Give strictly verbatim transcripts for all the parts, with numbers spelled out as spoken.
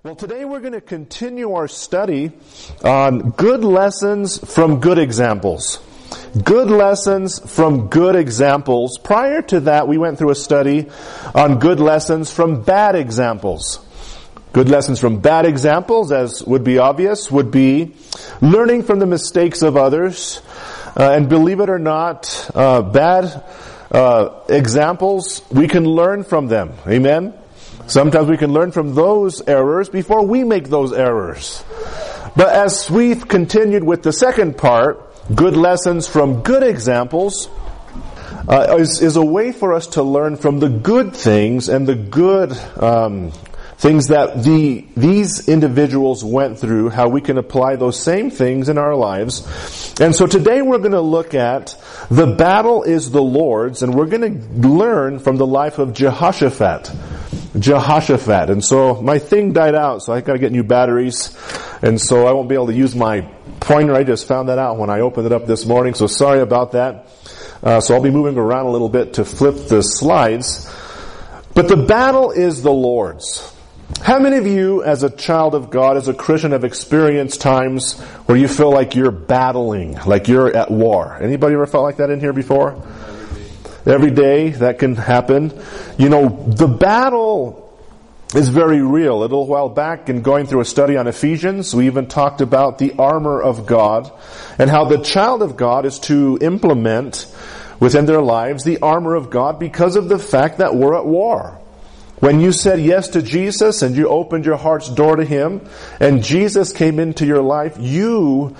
Well, today we're going to continue our study on good lessons from good examples. Good lessons from good examples. Prior to that, we went through a study on good lessons from bad examples. Good lessons from bad examples, as would be obvious, would be learning from the mistakes of others. Uh, and believe it or not, uh, bad uh, examples, we can learn from them. Amen? Sometimes we can learn from those errors before we make those errors. But as we've continued with the second part, good lessons from good examples, uh, is, is a way for us to learn from the good things and the good um, things that the these individuals went through, how we can apply those same things in our lives. And so today we're going to look at the battle is the Lord's, and we're going to learn from the life of Jehoshaphat. Jehoshaphat. And so my thing died out, so I got to get new batteries. And so I won't be able to use my pointer. I just found that out when I opened it up this morning, so sorry about that. Uh, so I'll be moving around a little bit to flip the slides. But the battle is the Lord's. How many of you, as a child of God, as a Christian, have experienced times where you feel like you're battling, like you're at war? Anybody ever felt like that in here before? Every day that can happen. You know, the battle is very real. A little while back, in going through a study on Ephesians, we even talked about the armor of God and how the child of God is to implement within their lives the armor of God because of the fact that we're at war. When you said yes to Jesus and you opened your heart's door to Him and Jesus came into your life, you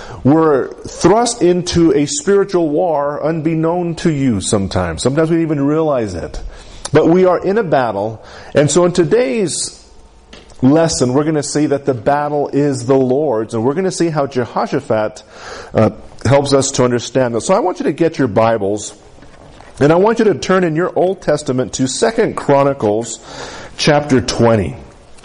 were thrust into a spiritual war unbeknown to you sometimes. Sometimes we don't even realize it. But we are in a battle. And so in today's lesson, we're going to see that the battle is the Lord's. And we're going to see how Jehoshaphat uh, helps us to understand this. So I want you to get your Bibles. And I want you to turn in your Old Testament to Second Chronicles chapter twenty.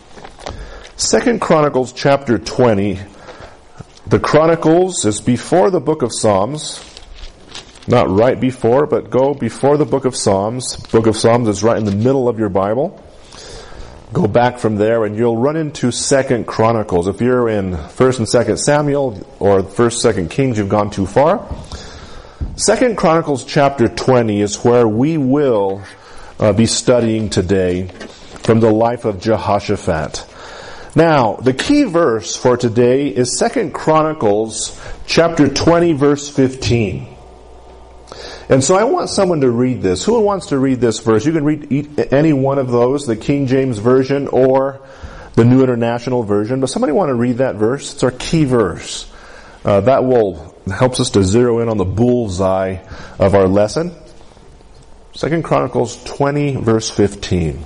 Second Chronicles chapter twenty. The Chronicles is before the book of Psalms. Not right before, but go before the book of Psalms. Book of Psalms is right in the middle of your Bible. Go back from there and you'll run into Second Chronicles. If you're in First and Second Samuel or First, Second Kings, you've gone too far. Second Chronicles chapter twenty is where we will uh, be studying today from the life of Jehoshaphat. Now, the key verse for today is Second Chronicles chapter twenty, verse fifteen. And so I want someone to read this. Who wants to read this verse? You can read any one of those, the King James Version or the New International Version. But somebody want to read that verse? It's our key verse. Uh, that will helps us to zero in on the bullseye of our lesson. Second Chronicles twenty, verse fifteen.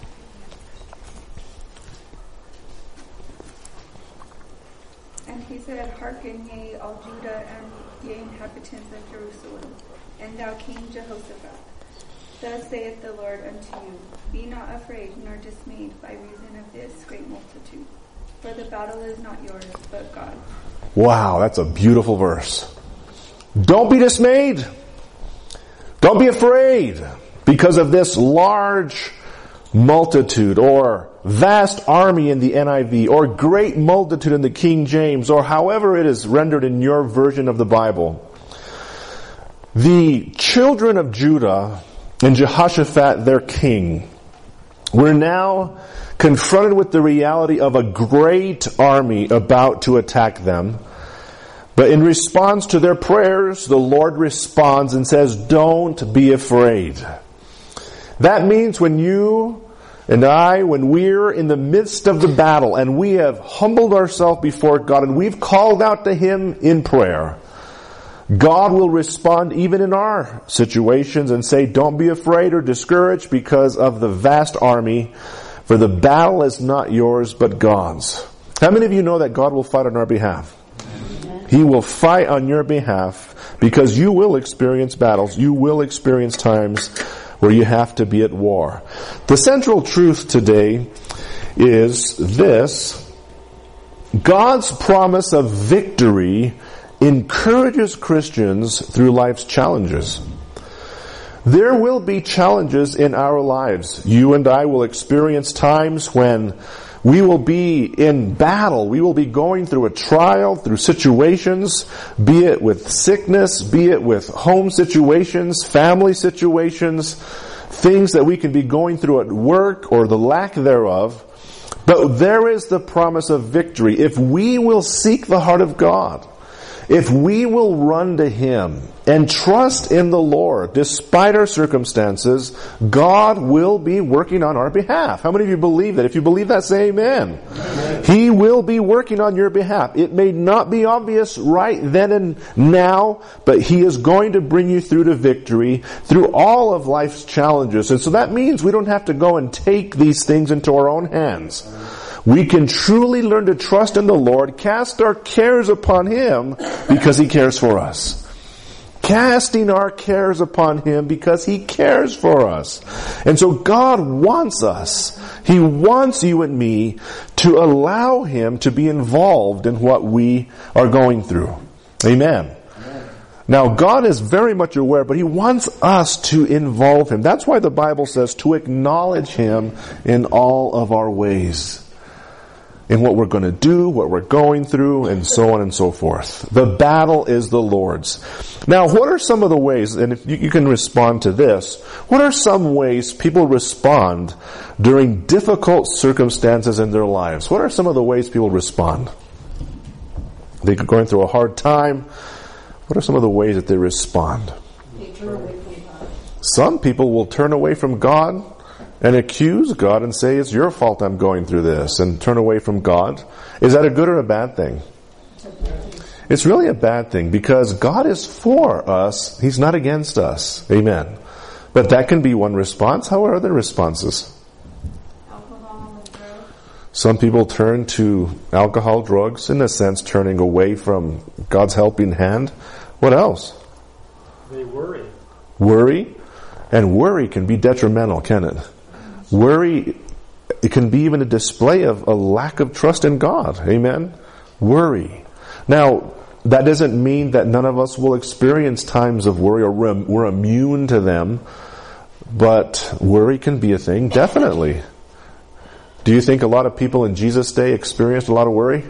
And he said, Hearken ye, all Judah and ye inhabitants of Jerusalem, and thou King Jehoshaphat. Thus saith the Lord unto you, Be not afraid nor dismayed by reason of this great multitude, for the battle is not yours, but God's. Wow, that's a beautiful verse. Don't be dismayed. Don't be afraid because of this large multitude or vast army in the N I V or great multitude in the King James or however it is rendered in your version of the Bible. The children of Judah and Jehoshaphat, their king, were now confronted with the reality of a great army about to attack them. But in response to their prayers, the Lord responds and says, don't be afraid. That means when you and I, when we're in the midst of the battle and we have humbled ourselves before God and we've called out to Him in prayer, God will respond even in our situations and say, don't be afraid or discouraged because of the vast army. For the battle is not yours, but God's. How many of you know that God will fight on our behalf? Amen. He will fight on your behalf because you will experience battles. You will experience times where you have to be at war. The central truth today is this. God's promise of victory encourages Christians through life's challenges. There will be challenges in our lives. You and I will experience times when We will be in battle. We will be going through a trial, through situations, be it with sickness, be it with home situations, family situations, things that we can be going through at work or the lack thereof. But there is the promise of victory. If we will seek the heart of God, if we will run to Him and trust in the Lord, despite our circumstances, God will be working on our behalf. How many of you believe that? If you believe that, say amen. Amen. He will be working on your behalf. It may not be obvious right then and now, but He is going to bring you through to victory through all of life's challenges. And so that means we don't have to go and take these things into our own hands. We can truly learn to trust in the Lord, cast our cares upon Him because He cares for us. Casting our cares upon Him because He cares for us. And so God wants us, He wants you and me to allow Him to be involved in what we are going through. Amen. Amen. Now God is very much aware, but He wants us to involve Him. That's why the Bible says to acknowledge Him in all of our ways. In what we're going to do, what we're going through, and so on and so forth. The battle is the Lord's. Now, what are some of the ways, and if you, you can respond to this, what are some ways people respond during difficult circumstances in their lives? What are some of the ways people respond? They're going through a hard time. What are some of the ways that they respond? They turn away from God. Some people will turn away from God and accuse God and say, it's your fault I'm going through this, and turn away from God. Is that a good or a bad thing? It's really a bad thing, because God is for us. He's not against us. Amen. But that can be one response. How are other responses? Alcohol and drugs. Some people turn to alcohol, drugs, in a sense turning away from God's helping hand. What else? They worry. Worry. And worry can be detrimental, can it? Worry, it can be even a display of a lack of trust in God. Amen? Worry. Now, that doesn't mean that none of us will experience times of worry or we're, we're immune to them. But worry can be a thing, definitely. Do you think a lot of people in Jesus' day experienced a lot of worry?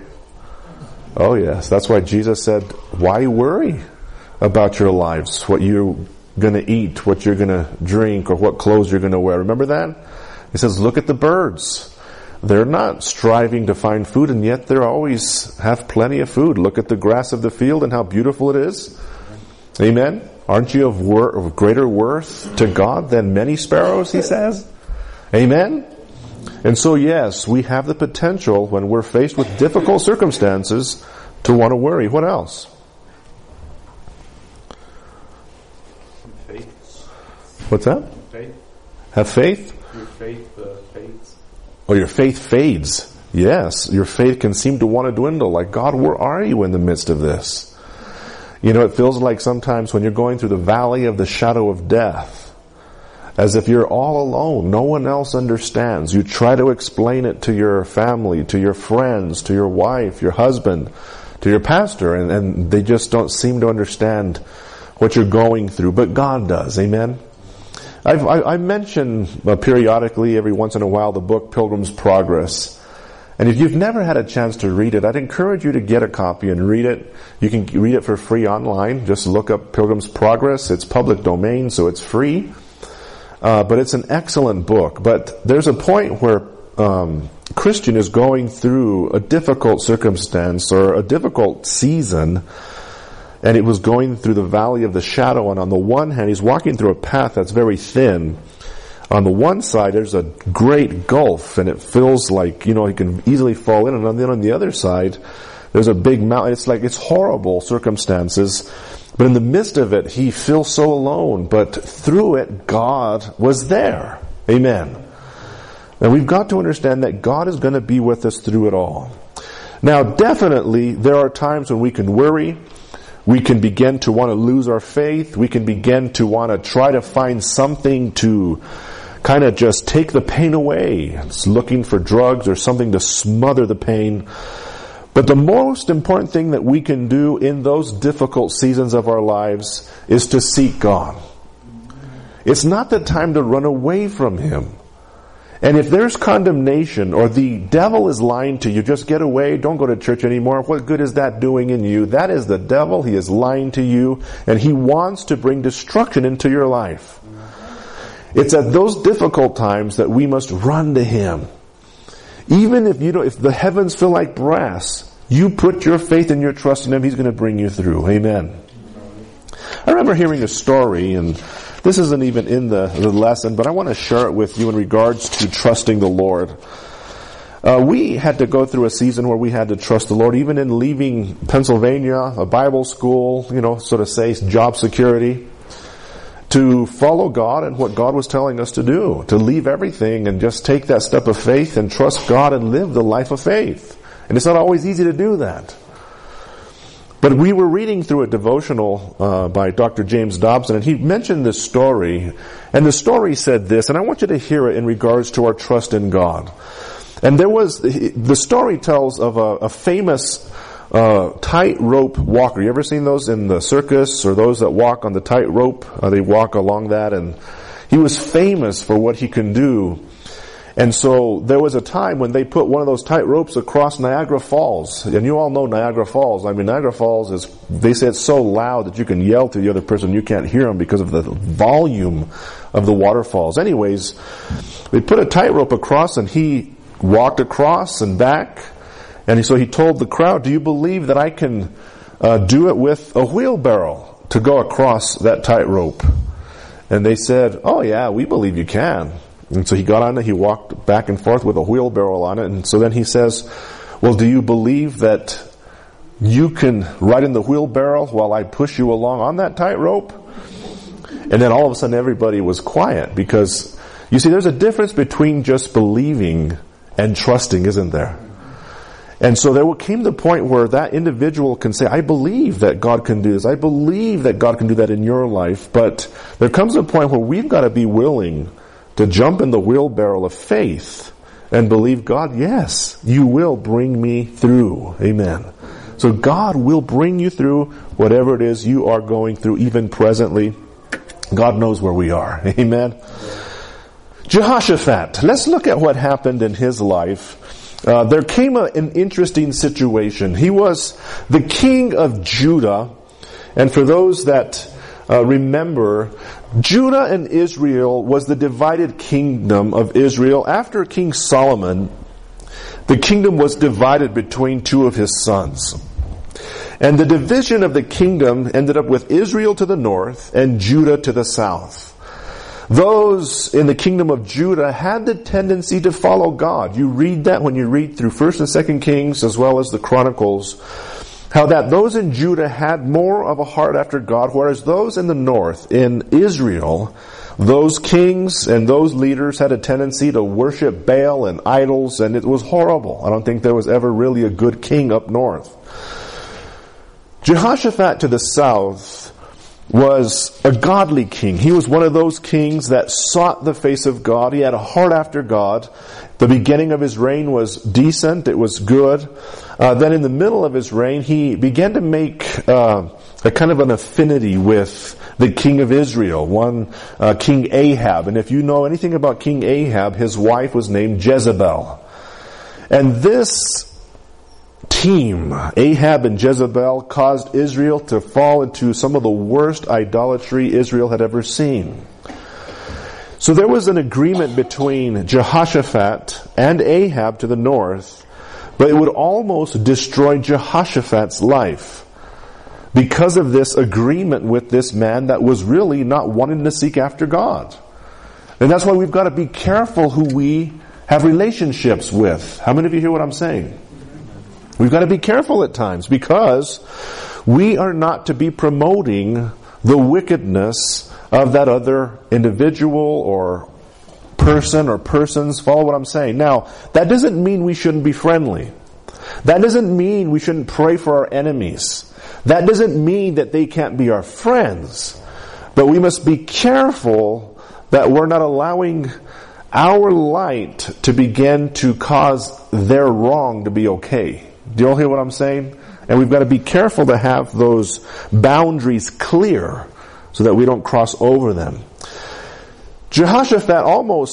Oh yes. That's why Jesus said, why worry about your lives? What you're going to eat, what you're going to drink, or what clothes you're going to wear. Remember that? He says, look at the birds. They're not striving to find food, and yet they always have plenty of food. Look at the grass of the field and how beautiful it is. Amen? Aren't you of, wor- of greater worth to God than many sparrows, he says? Amen? And so yes, we have the potential when we're faced with difficult circumstances to want to worry. What else? Faith. What's that? Faith. Have faith? Your faith uh, fades. Oh, your faith fades. Yes, your faith can seem to want to dwindle. Like, God, where are you in the midst of this? You know, it feels like sometimes when you're going through the valley of the shadow of death, as if you're all alone. No one else understands. You try to explain it to your family, to your friends, to your wife, your husband, to your pastor, and, and they just don't seem to understand what you're going through. But God does. Amen? I've, I, I mention uh, periodically, every once in a while, the book Pilgrim's Progress. And if you've never had a chance to read it, I'd encourage you to get a copy and read it. You can read it for free online. Just look up Pilgrim's Progress. It's public domain, so it's free. Uh, but it's an excellent book. But there's a point where um, Christian is going through a difficult circumstance or a difficult season, and it was going through the valley of the shadow, and on the one hand, he's walking through a path that's very thin. On the one side, there's a great gulf, and it feels like, you know, he can easily fall in, and then on the other side, there's a big mountain. It's like, it's horrible circumstances, but in the midst of it, he feels so alone, but through it, God was there. Amen. And we've got to understand that God is going to be with us through it all. Now, definitely, there are times when we can worry. We can begin to want to lose our faith. We can begin to want to try to find something to kind of just take the pain away. It's looking for drugs or something to smother the pain. But the most important thing that we can do in those difficult seasons of our lives is to seek God. It's not the time to run away from Him. And if there's condemnation or the devil is lying to you, just get away, don't go to church anymore, what good is that doing in you? That is the devil. He is lying to you, and he wants to bring destruction into your life. It's at those difficult times that we must run to him. Even if you don't, if the heavens feel like brass, you put your faith and your trust in him, he's going to bring you through. Amen. I remember hearing a story, and this isn't even in the, the lesson, but I want to share it with you in regards to trusting the Lord. Uh, we had to go through a season where we had to trust the Lord, even in leaving Pennsylvania, a Bible school, you know, sort of say job security, to follow God and what God was telling us to do, to leave everything and just take that step of faith and trust God and live the life of faith. And it's not always easy to do that. But we were reading through a devotional uh, by Doctor James Dobson, and he mentioned this story, and the story said this, and I want you to hear it in regards to our trust in God. And there was, the story tells of a, a famous uh, tightrope walker. You ever seen those in the circus, or those that walk on the tightrope? Uh, they walk along that, and he was famous for what he can do. And so there was a time when they put one of those tight ropes across Niagara Falls. And you all know Niagara Falls. I mean, Niagara Falls is, they say it's so loud that you can yell to the other person, you can't hear them because of the volume of the waterfalls. Anyways, they put a tight rope across, and he walked across and back. And so he told the crowd, do you believe that I can uh, do it with a wheelbarrow to go across that tight rope? And they said, oh yeah, we believe you can. And so he got on it, he walked back and forth with a wheelbarrow on it, and so then he says, well, do you believe that you can ride in the wheelbarrow while I push you along on that tightrope? And then all of a sudden everybody was quiet, because, you see, there's a difference between just believing and trusting, isn't there? And so there came the point where that individual can say, I believe that God can do this. I believe that God can do that in your life. But there comes a point where we've got to be willing to jump in the wheelbarrow of faith and believe, God, yes, you will bring me through. Amen. So God will bring you through whatever it is you are going through, even presently. God knows where we are. Amen. Jehoshaphat. Let's look at what happened in his life. Uh, there came a, an interesting situation. He was the king of Judah. And for those that uh, remember, Judah and Israel was the divided kingdom of Israel. After King Solomon, the kingdom was divided between two of his sons. And the division of the kingdom ended up with Israel to the north and Judah to the south. Those in the kingdom of Judah had the tendency to follow God. You read that when you read through First and Second Kings as well as the Chronicles, how that those in Judah had more of a heart after God, whereas those in the north, in Israel, those kings and those leaders had a tendency to worship Baal and idols, and it was horrible. I don't think there was ever really a good king up north. Jehoshaphat to the south was a godly king. He was one of those kings that sought the face of God. He had a heart after God. The beginning of his reign was decent. It was good. Uh, then in the middle of his reign, he began to make uh, a kind of an affinity with the king of Israel, one uh, King Ahab. And if you know anything about King Ahab, his wife was named Jezebel. And this team, Ahab and Jezebel, caused Israel to fall into some of the worst idolatry Israel had ever seen. So there was an agreement between Jehoshaphat and Ahab to the north, but it would almost destroy Jehoshaphat's life because of this agreement with this man that was really not wanting to seek after God. And that's why we've got to be careful who we have relationships with. How many of you hear what I'm saying? We've got to be careful at times, because we are not to be promoting the wickedness of that other individual or person or persons. Follow what I'm saying. Now, that doesn't mean we shouldn't be friendly. That doesn't mean we shouldn't pray for our enemies. That doesn't mean that they can't be our friends. But we must be careful that we're not allowing our light to begin to cause their wrong to be okay. Do you all hear what I'm saying? And we've got to be careful to have those boundaries clear so that we don't cross over them. Jehoshaphat almost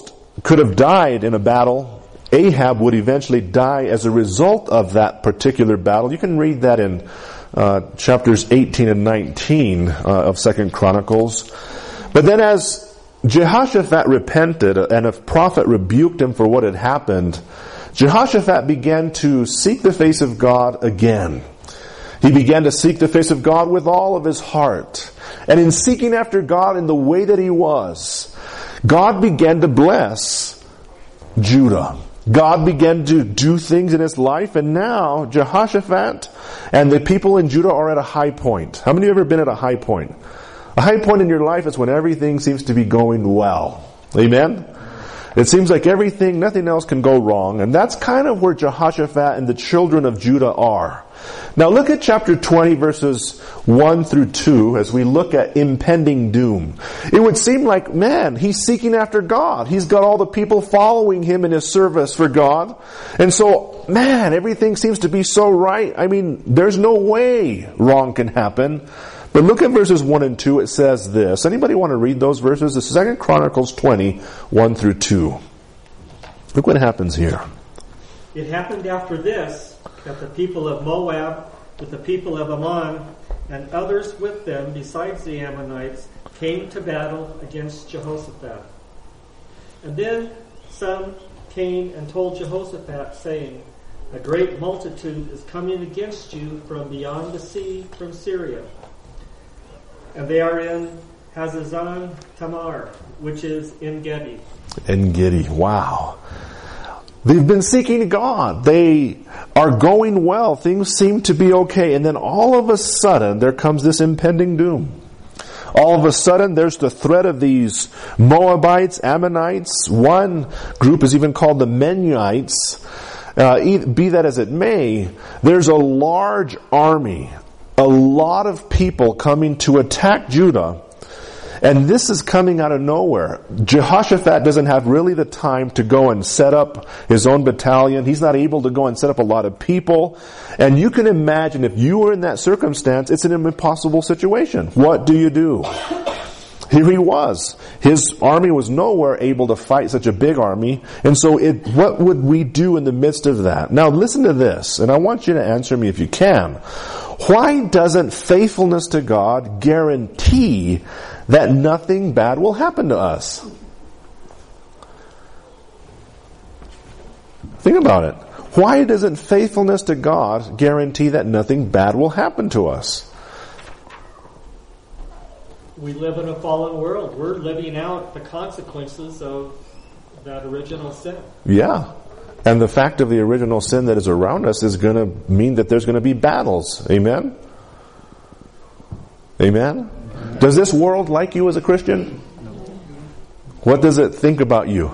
could have died in a battle. Ahab would eventually die as a result of that particular battle. You can read that in uh, chapters eighteen and nineteen uh, of Second Chronicles. But then as Jehoshaphat repented and a prophet rebuked him for what had happened, Jehoshaphat began to seek the face of God again. He began to seek the face of God with all of his heart. And in seeking after God in the way that he was, God began to bless Judah. God began to do things in his life, and now Jehoshaphat and the people in Judah are at a high point. How many of you have ever been at a high point? A high point in your life is when everything seems to be going well. Amen? It seems like everything, nothing else can go wrong, and that's kind of where Jehoshaphat and the children of Judah are. Now look at chapter twenty, verses one through two, as we look at impending doom. It would seem like, man, he's seeking after God. He's got all the people following him in his service for God. And so, man, everything seems to be so right. I mean, there's no way wrong can happen. But look at verses one and two. It says this. Anybody want to read those verses? It's Second Chronicles twenty, one through two. Look what happens here. It happened after this that the people of Moab, with the people of Ammon, and others with them besides the Ammonites, came to battle against Jehoshaphat. And then some came and told Jehoshaphat, saying, a great multitude is coming against you from beyond the sea, from Syria. And they are in Hazazon Tamar, which is En Gedi. En Gedi, wow. They've been seeking God. They are going well. Things seem to be okay. And then all of a sudden, there comes this impending doom. All of a sudden, there's the threat of these Moabites, Ammonites. One group is even called the Menites. Uh, be that as it may, there's a large army, a lot of people coming to attack Judah. And this is coming out of nowhere. Jehoshaphat doesn't have really the time to go and set up his own battalion. He's not able to go and set up a lot of people. And you can imagine if you were in that circumstance, it's an impossible situation. What do you do? Here he was. His army was nowhere able to fight such a big army. And so it, what would we do in the midst of that? Now listen to this, and I want you to answer me if you can. Why doesn't faithfulness to God guarantee that nothing bad will happen to us? Think about it. Why doesn't faithfulness to God guarantee that nothing bad will happen to us? We live in a fallen world. We're living out the consequences of that original sin. Yeah. And the fact of the original sin that is around us is going to mean that there's going to be battles. Amen? Amen? Does this world like you as a Christian? What does it think about you?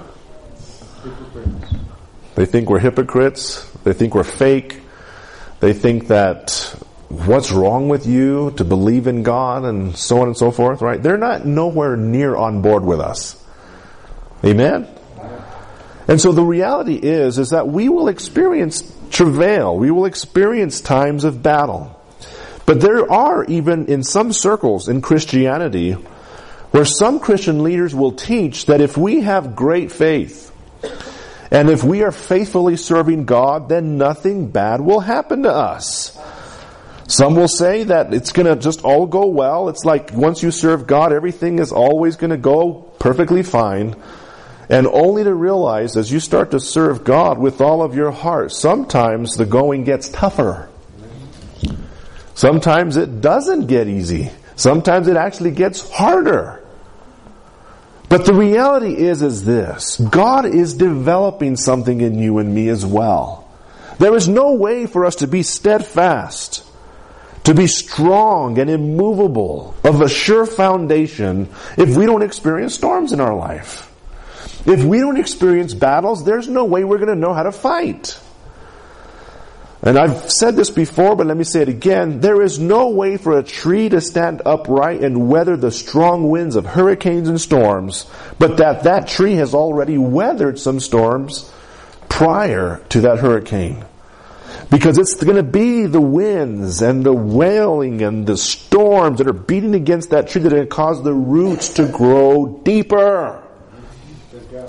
They think we're hypocrites. They think we're fake. They think that what's wrong with you to believe in God and so on and so forth, right? They're not nowhere near on board with us. Amen? And so the reality is, is that we will experience travail. We will experience times of battle. But there are even in some circles in Christianity where some Christian leaders will teach that if we have great faith and if we are faithfully serving God, then nothing bad will happen to us. Some will say that it's going to just all go well. It's like once you serve God, everything is always going to go perfectly fine. And only to realize as you start to serve God with all of your heart, sometimes the going gets tougher. Sometimes it doesn't get easy. Sometimes it actually gets harder. But the reality is, is this. God is developing something in you and me as well. There is no way for us to be steadfast, to be strong and immovable, of a sure foundation, if we don't experience storms in our life. If we don't experience battles, there's no way we're going to know how to fight. And I've said this before, but let me say it again. There is no way for a tree to stand upright and weather the strong winds of hurricanes and storms, but that that tree has already weathered some storms prior to that hurricane. Because it's going to be the winds and the wailing and the storms that are beating against that tree that are going to cause the roots to grow deeper.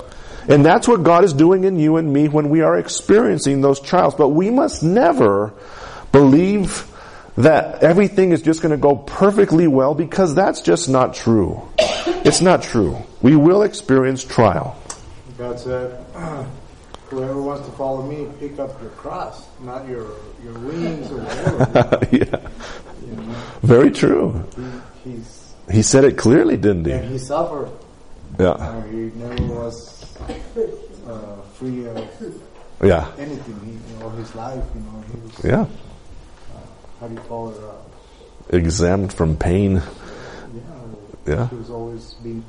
And that's what God is doing in you and me when we are experiencing those trials. But we must never believe that everything is just going to go perfectly well, because that's just not true. It's not true. We will experience trial. God said, whoever wants to follow me, pick up your cross, not your your wings or whatever. Yeah. You know? Very true. He, he's, He said it clearly, didn't he? and he suffered. Yeah. Uh, he never was uh, free of Yeah. anything. He, you know, his life, you know, he was, Yeah. how do you call it? Uh, Exempt from pain. yeah, Yeah. he was always being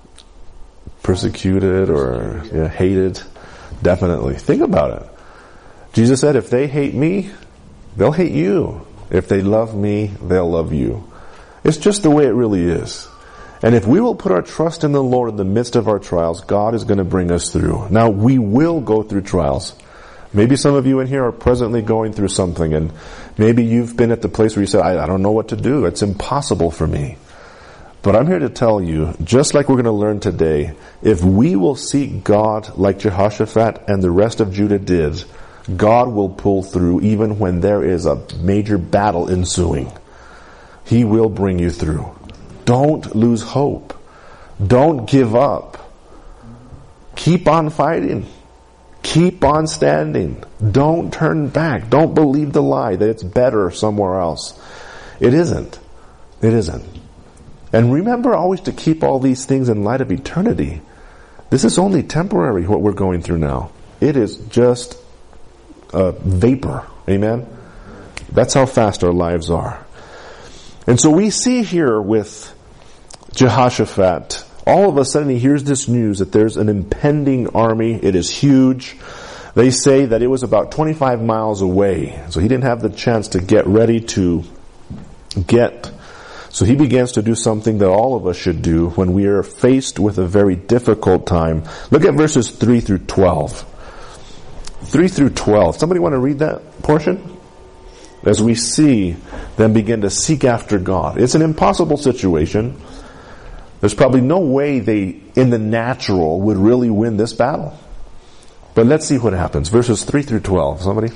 Persecuted or yeah, hated. Definitely. Think about it. Jesus said, if they hate me, they'll hate you. If they love me, they'll love you. It's just the way it really is. And if we will put our trust in the Lord in the midst of our trials, God is going to bring us through. Now, we will go through trials. Maybe some of you in here are presently going through something, and maybe you've been at the place where you said, I, I don't know what to do. It's impossible for me. But I'm here to tell you, just like we're going to learn today, if we will seek God like Jehoshaphat and the rest of Judah did, God will pull through even when there is a major battle ensuing. He will bring you through. Don't lose hope. Don't give up. Keep on fighting. Keep on standing. Don't turn back. Don't believe the lie that it's better somewhere else. It isn't. It isn't. And remember always to keep all these things in light of eternity. This is only temporary, what we're going through now. It is just a vapor. Amen? That's how fast our lives are. And so we see here with Jehoshaphat, all of a sudden he hears this news that there's an impending army. It is huge. They say that it was about twenty-five miles away. So he didn't have the chance to get ready to get. So he begins to do something that all of us should do when we are faced with a very difficult time. Look at verses three through twelve. three through twelve. Somebody want to read that portion? As we see them begin to seek after God. It's an impossible situation. There's probably no way they, in the natural, would really win this battle. But let's see what happens. Verses three through twelve. Somebody?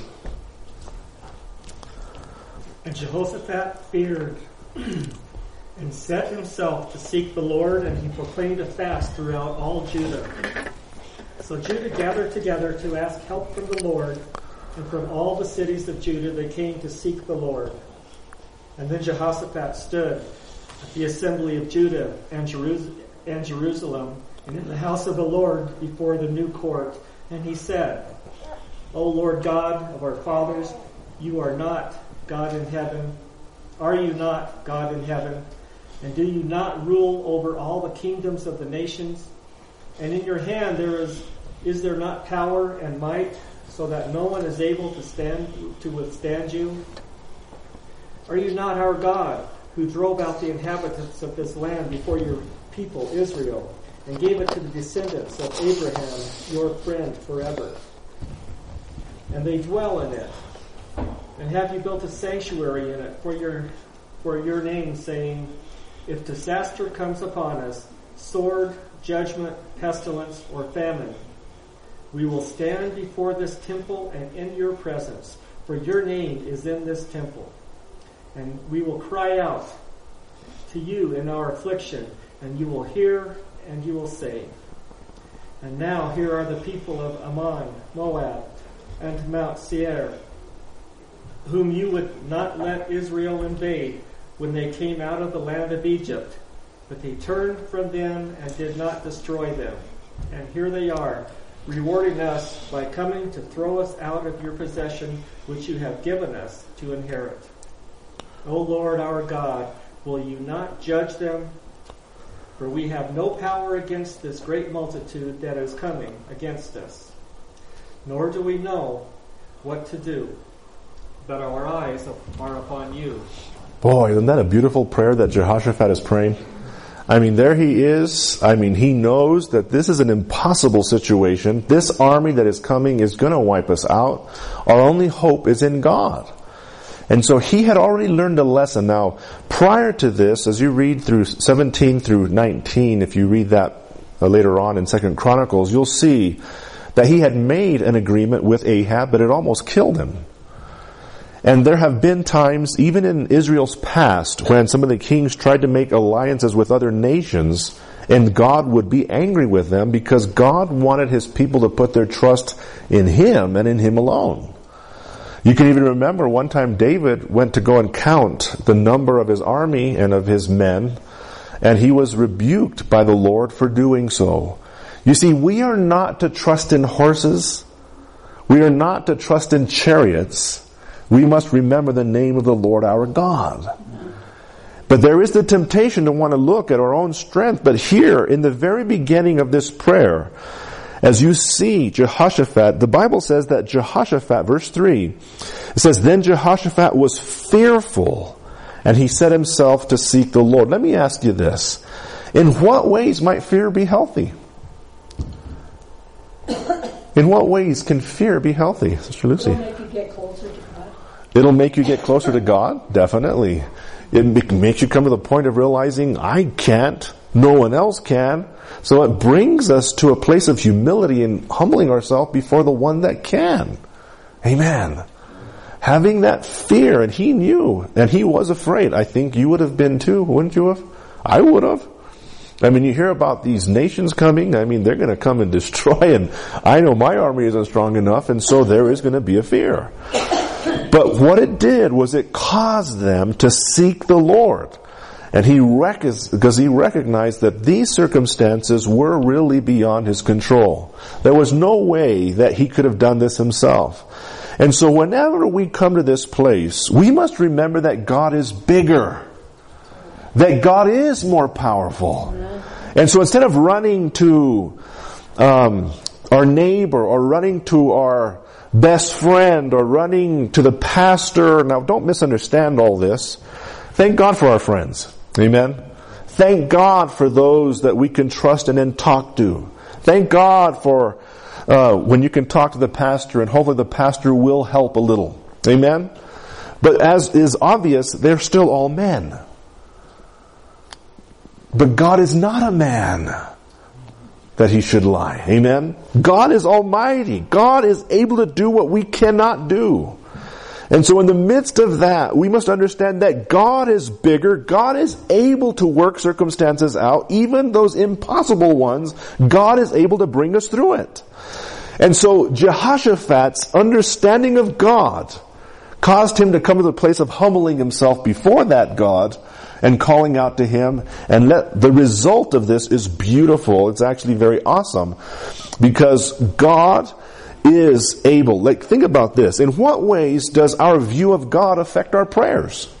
And Jehoshaphat feared and set himself to seek the Lord, and he proclaimed a fast throughout all Judah. So Judah gathered together to ask help from the Lord, and from all the cities of Judah they came to seek the Lord. And then Jehoshaphat stood at the assembly of Judah and Jerusalem, and in the house of the Lord before the new court, and he said, O Lord God of our fathers, you are not God in heaven. Are you not God in heaven? And do you not rule over all the kingdoms of the nations? And in your hand there is is there not power and might, so that no one is able to stand to withstand you? Are you not our God, who drove out the inhabitants of this land before your people Israel, and gave it to the descendants of Abraham, your friend, forever? And they dwell in it. And have you built a sanctuary in it for your for your name, saying, if disaster comes upon us, sword, judgment, pestilence, or famine, we will stand before this temple and in your presence, for your name is in this temple. And we will cry out to you in our affliction, and you will hear and you will save. And now here are the people of Ammon, Moab, and Mount Seir, whom you would not let Israel invade when they came out of the land of Egypt. But they turned from them and did not destroy them. And here they are, rewarding us by coming to throw us out of your possession, which you have given us to inherit. O Lord our God, will you not judge them? For we have no power against this great multitude that is coming against us. Nor do we know what to do, but our eyes are upon you. Boy, isn't that a beautiful prayer that Jehoshaphat is praying? I mean, there he is. I mean, he knows that this is an impossible situation. This army that is coming is going to wipe us out. Our only hope is in God. And so he had already learned a lesson. Now, prior to this, as you read through seventeen through nineteen, if you read that uh, later on in Second Chronicles, you'll see that he had made an agreement with Ahab, but it almost killed him. And there have been times, even in Israel's past, when some of the kings tried to make alliances with other nations, and God would be angry with them because God wanted his people to put their trust in him and in him alone. You can even remember one time David went to go and count the number of his army and of his men, and he was rebuked by the Lord for doing so. You see, we are not to trust in horses. We are not to trust in chariots. We must remember the name of the Lord our God. But there is the temptation to want to look at our own strength. But here, in the very beginning of this prayer, as you see Jehoshaphat, the Bible says that Jehoshaphat, verse three, it says, "Then Jehoshaphat was fearful, and he set himself to seek the Lord." Let me ask you this. In what ways might fear be healthy? In what ways can fear be healthy, Sister Lucy? It'll make you get closer to God. It'll make you get closer to God? Definitely. It makes you come to the point of realizing, I can't, no one else can. So it brings us to a place of humility and humbling ourselves before the one that can. Amen. Having that fear, and he knew, and he was afraid. I think you would have been too, wouldn't you have? I would have. I mean, you hear about these nations coming. I mean, they're going to come and destroy, and I know my army isn't strong enough, and so there is going to be a fear. But what it did was it caused them to seek the Lord. And he rec- because he recognized that these circumstances were really beyond his control. There was no way that he could have done this himself. And so whenever we come to this place, we must remember that God is bigger. That God is more powerful. And so instead of running to um, our neighbor or running to our best friend or running to the pastor, now don't misunderstand all this. Thank God for our friends. Amen. Thank God for those that we can trust and then talk to. Thank God for uh, when you can talk to the pastor, and hopefully the pastor will help a little. Amen. But as is obvious, they're still all men. But God is not a man that he should lie. Amen. God is almighty. God is able to do what we cannot do. And so in the midst of that, we must understand that God is bigger. God is able to work circumstances out. Even those impossible ones, God is able to bring us through it. And so Jehoshaphat's understanding of God caused him to come to the place of humbling himself before that God and calling out to him. And let, the result of this is beautiful. It's actually very awesome. Because God is able. Like, think about this. In what ways does our view of God affect our prayers?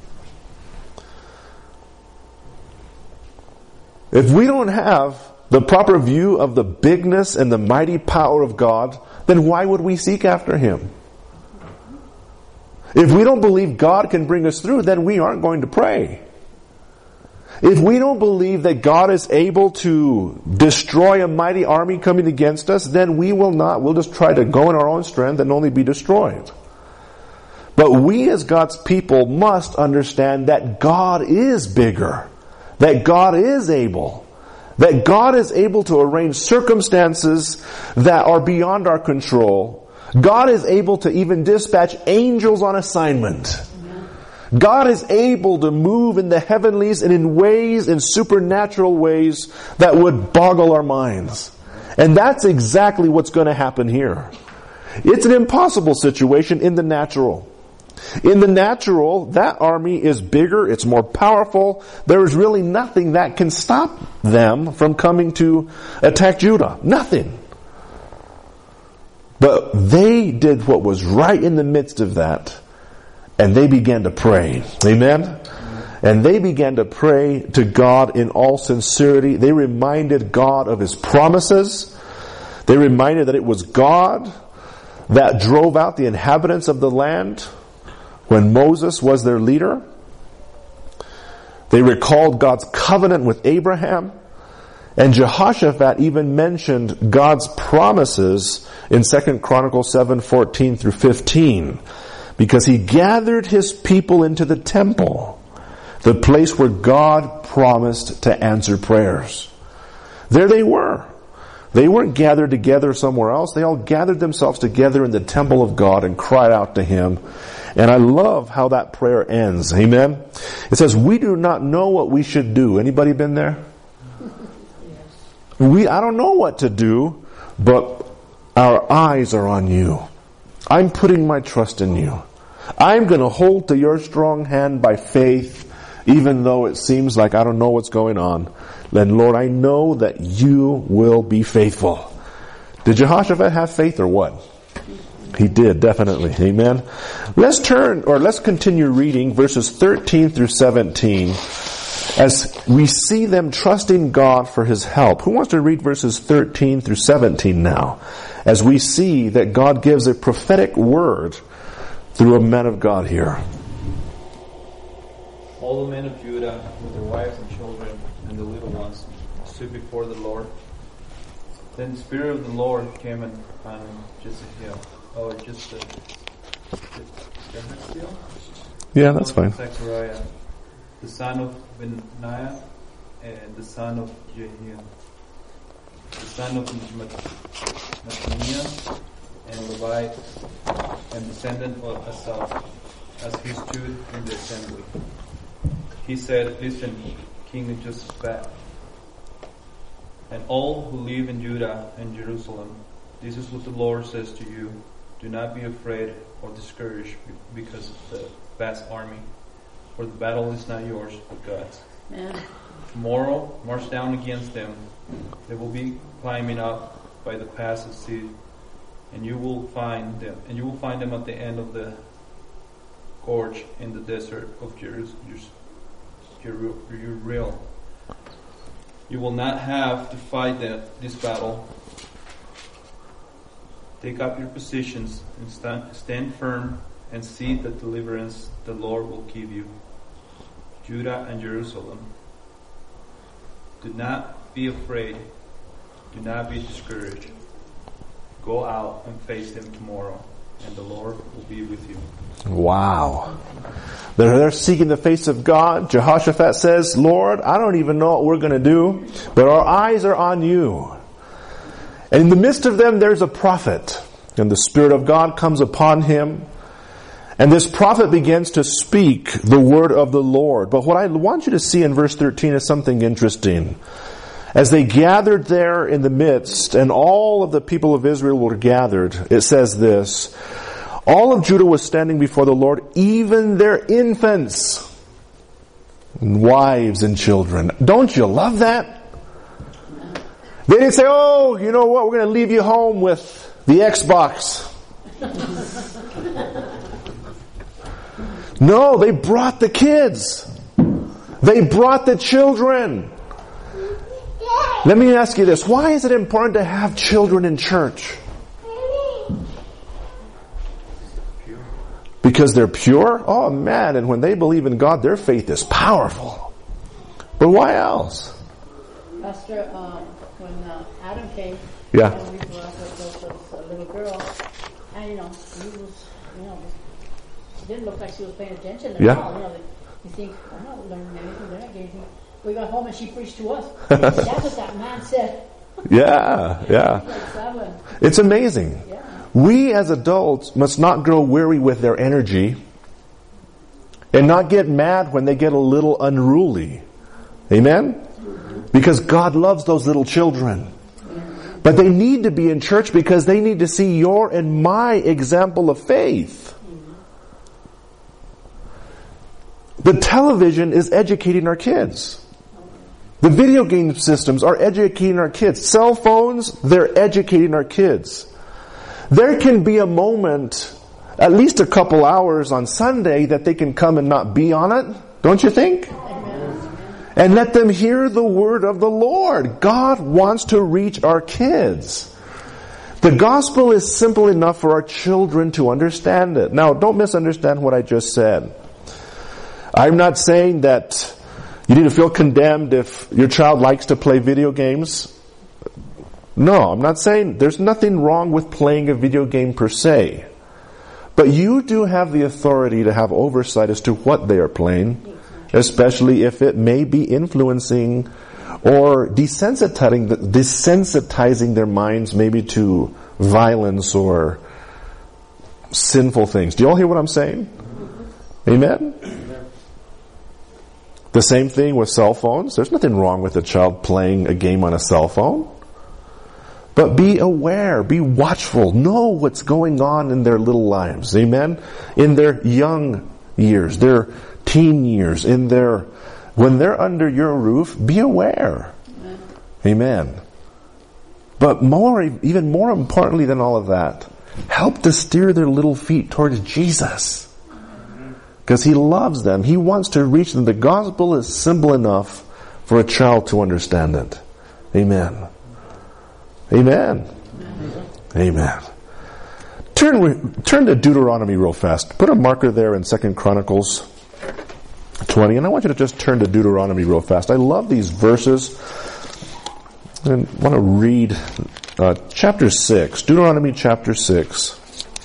If we don't have the proper view of the bigness and the mighty power of God, then why would we seek after him? If we don't believe God can bring us through, then we aren't going to pray. If we don't believe that God is able to destroy a mighty army coming against us, then we will not. We'll just try to go in our own strength and only be destroyed. But we as God's people must understand that God is bigger. That God is able. That God is able to arrange circumstances that are beyond our control. God is able to even dispatch angels on assignment. God is able to move in the heavenlies and in ways, in supernatural ways that would boggle our minds. And that's exactly what's going to happen here. It's an impossible situation in the natural. In the natural, that army is bigger, it's more powerful. There is really nothing that can stop them from coming to attack Judah. Nothing. But they did what was right in the midst of that. And they began to pray. Amen? And they began to pray to God in all sincerity. They reminded God of his promises. They reminded that it was God that drove out the inhabitants of the land when Moses was their leader. They recalled God's covenant with Abraham. And Jehoshaphat even mentioned God's promises in Second Chronicles seven fourteen through fifteen. Because he gathered his people into the temple, the place where God promised to answer prayers. There they were. They weren't gathered together somewhere else. They all gathered themselves together in the temple of God and cried out to Him. And I love how that prayer ends. Amen? It says, we do not know what we should do. Anybody been there? We, I don't know what to do, but our eyes are on you. I'm putting my trust in you. I'm going to hold to your strong hand by faith, even though it seems like I don't know what's going on. Then, Lord, I know that you will be faithful. Did Jehoshaphat have faith or what? He did, definitely. Amen. Let's turn, or let's continue reading verses thirteen through seventeen as we see them trusting God for His help. Who wants to read verses thirteen through seventeen now? As we see that God gives a prophetic word through a man of God here. All the men of Judah with their wives and children and the little ones stood before the Lord. Then the Spirit of the Lord came upon Jezebel. Oh, just the, the Yeah, that's fine. Zechariah, the son of Benaiah, and the son of Jehiel, the son of Mattaniah, and Levi, and descendant of Asaph, as he stood in the assembly. He said, "Listen, King Jehoshaphat, and all who live in Judah and Jerusalem, this is what the Lord says to you. Do not be afraid or discouraged because of the vast army, for the battle is not yours, but God's. Yeah. Tomorrow, march down against them. They will be climbing up by the pass of Sid, and you will find them, and you will find them at the end of the gorge in the desert of Jerusalem. You will not have to fight that, this battle. Take up your positions and stand, stand firm and see the deliverance the Lord will give you. Judah and Jerusalem, do not be afraid. Do not be discouraged. Go out and face them tomorrow, and the Lord will be with you." Wow. They're, they're seeking the face of God. Jehoshaphat says, "Lord, I don't even know what we're going to do, but our eyes are on you." And in the midst of them, there's a prophet. And the Spirit of God comes upon him. And this prophet begins to speak the word of the Lord. But what I want you to see in verse thirteen is something interesting. As they gathered there in the midst, and all of the people of Israel were gathered, it says this, all of Judah was standing before the Lord, even their infants, and wives and children. Don't you love that? They didn't say, "Oh, you know what, we're going to leave you home with the Xbox." No, they brought the kids. They brought the children. Let me ask you this. Why is it important to have children in church? Because they're pure? Oh man, and when they believe in God, their faith is powerful. But why else? Pastor, um, when uh, Adam came, Yeah. and we brought up this, this little girl, and you know, he was, you know, she didn't look like she was paying attention at Yeah. all. You know, you think, I'm not learning anything, they're not getting anything. We got home and she preached to us. That's what that man said. Yeah, yeah. Like seven. It's amazing. Yeah. We as adults must not grow weary with their energy and not get mad when they get a little unruly. Amen? Because God loves those little children. But they need to be in church because they need to see your and my example of faith. The television is educating our kids. The video game systems are educating our kids. Cell phones, they're educating our kids. There can be a moment, at least a couple hours on Sunday, that they can come and not be on it. Don't you think? And let them hear the word of the Lord. God wants to reach our kids. The gospel is simple enough for our children to understand it. Now, don't misunderstand what I just said. I'm not saying that you need to feel condemned if your child likes to play video games. No, I'm not saying there's nothing wrong with playing a video game per se. But you do have the authority to have oversight as to what they are playing, especially if it may be influencing or desensitizing, desensitizing their minds maybe to violence or sinful things. Do you all hear what I'm saying? Amen? The same thing with cell phones. There's nothing wrong with a child playing a game on a cell phone. But be aware, be watchful, know what's going on in their little lives. Amen? In their young years, their teen years, in their, when they're under your roof, be aware. Amen. Amen. But more, even more importantly than all of that, help to steer their little feet towards Jesus. Because He loves them. He wants to reach them. The gospel is simple enough for a child to understand it. Amen. Amen. Amen. Turn, turn to Deuteronomy real fast. Put a marker there in Second Chronicles twenty. And I want you to just turn to Deuteronomy real fast. I love these verses. And I want to read uh, chapter six. Deuteronomy chapter six.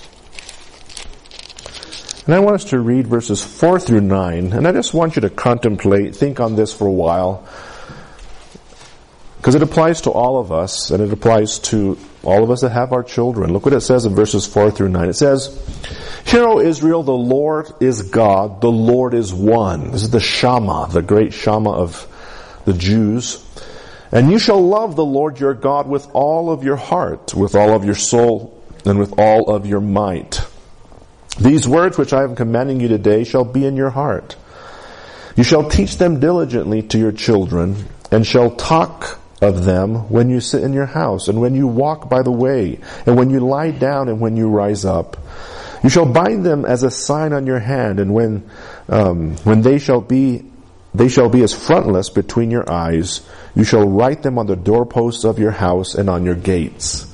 And I want us to read verses four through nine. And I just want you to contemplate, think on this for a while. Because it applies to all of us, and it applies to all of us that have our children. Look what it says in verses four through nine. It says, "Hear, O Israel, the Lord is God, the Lord is one." This is the Shema, the great Shema of the Jews. "And you shall love the Lord your God with all of your heart, with all of your soul, and with all of your might. These words which I am commanding you today shall be in your heart. You shall teach them diligently to your children, and shall talk of them when you sit in your house, and when you walk by the way, and when you lie down, and when you rise up. You shall bind them as a sign on your hand, and when um, when they shall be they shall be as frontlets between your eyes. You shall write them on the doorposts of your house and on your gates."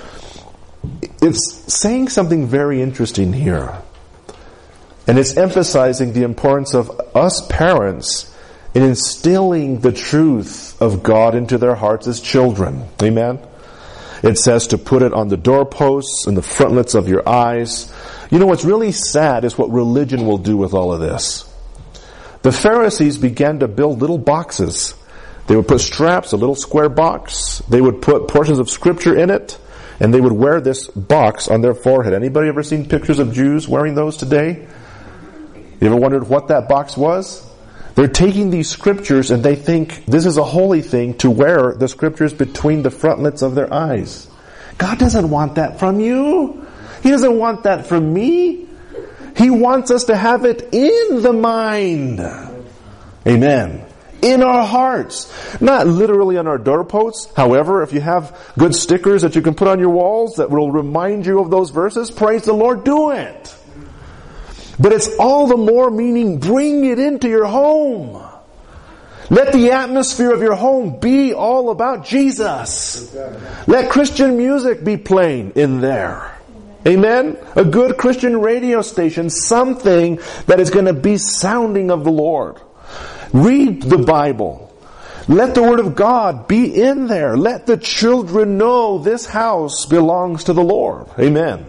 It's saying something very interesting here. And it's emphasizing the importance of us parents in instilling the truth of God into their hearts as children. Amen? It says to put it on the doorposts and the frontlets of your eyes. You know what's really sad is what religion will do with all of this. The Pharisees began to build little boxes. They would put straps, a little square box. They would put portions of scripture in it. And they would wear this box on their forehead. Anybody ever seen pictures of Jews wearing those today? You ever wondered what that box was? They're taking these scriptures and they think this is a holy thing to wear the scriptures between the frontlets of their eyes. God doesn't want that from you. He doesn't want that from me. He wants us to have it in the mind. Amen. In our hearts. Not literally on our doorposts. However, if you have good stickers that you can put on your walls that will remind you of those verses, praise the Lord, do it. But it's all the more meaning, bring it into your home. Let the atmosphere of your home be all about Jesus. Let Christian music be playing in there. Amen? A good Christian radio station, something that is going to be sounding of the Lord. Read the Bible. Let the Word of God be in there. Let the children know this house belongs to the Lord. Amen.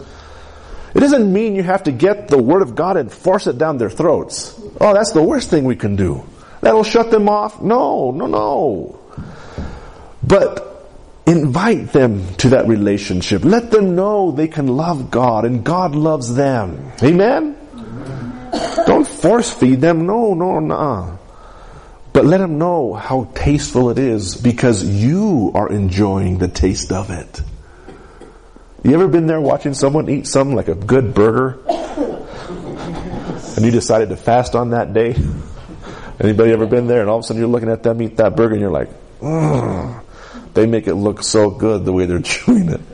It doesn't mean you have to get the Word of God and force it down their throats. Oh, that's the worst thing we can do. That'll shut them off. No, no, no. But invite them to that relationship. Let them know they can love God and God loves them. Amen? Don't force feed them. No, no, no. But let them know how tasteful it is because you are enjoying the taste of it. You ever been there watching someone eat something like a good burger? And you decided to fast on that day? Anybody ever been there and all of a sudden you're looking at them eat that burger and you're like, mm, they make it look so good the way they're chewing it.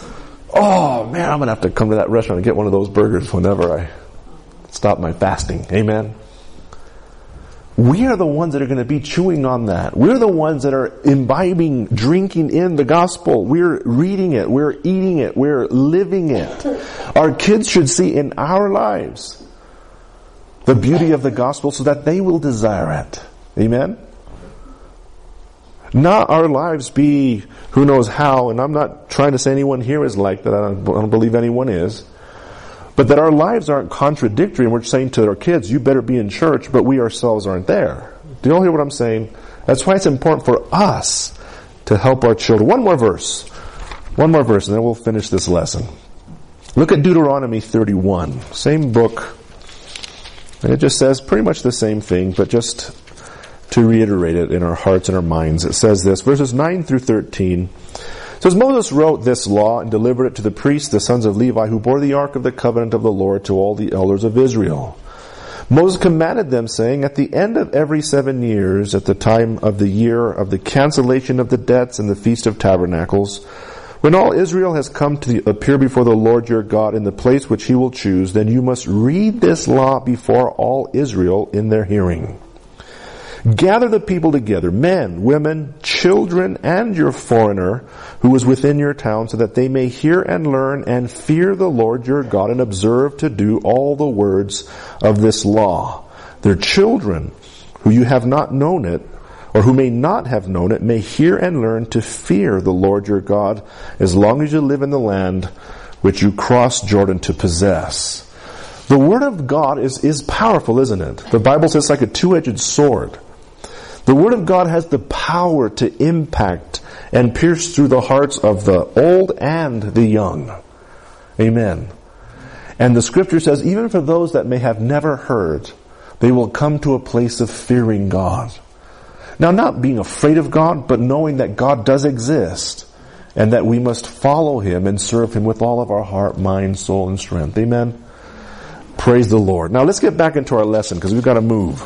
Oh man, I'm going to have to come to that restaurant and get one of those burgers whenever I stop my fasting. Amen. We are the ones that are going to be chewing on that. We're the ones that are imbibing, drinking in the gospel. We're reading it. We're eating it. We're living it. Our kids should see in our lives the beauty of the gospel so that they will desire it. Amen? Not our lives be who knows how, and I'm not trying to say anyone here is like that. I don't, I don't believe anyone is. But that our lives aren't contradictory and we're saying to our kids, you better be in church, but we ourselves aren't there. Do you all hear what I'm saying? That's why it's important for us to help our children. One more verse. One more verse, and then we'll finish this lesson. Look at Deuteronomy thirty-one. Same book. And it just says pretty much the same thing, but just to reiterate it in our hearts and our minds. It says this, verses nine through thirteen. It says, Moses wrote this law and delivered it to the priests, the sons of Levi, who bore the ark of the covenant of the Lord, to all the elders of Israel. Moses commanded them, saying, at the end of every seven years, at the time of the year of the cancellation of the debts and the Feast of Tabernacles, when all Israel has come to appear before the Lord your God in the place which he will choose, then you must read this law before all Israel in their hearing. Gather the people together, men, women, children, and your foreigner who is within your town, so that they may hear and learn and fear the Lord your God and observe to do all the words of this law. Their children, who you have not known it, or who may not have known it, may hear and learn to fear the Lord your God as long as you live in the land which you cross Jordan to possess. The Word of God is, is powerful, isn't it? The Bible says it's like a two-edged sword. The Word of God has the power to impact and pierce through the hearts of the old and the young. Amen. And the Scripture says, even for those that may have never heard, they will come to a place of fearing God. Now, not being afraid of God, but knowing that God does exist and that we must follow Him and serve Him with all of our heart, mind, soul, and strength. Amen? Praise the Lord. Now, let's get back into our lesson because we've got to move.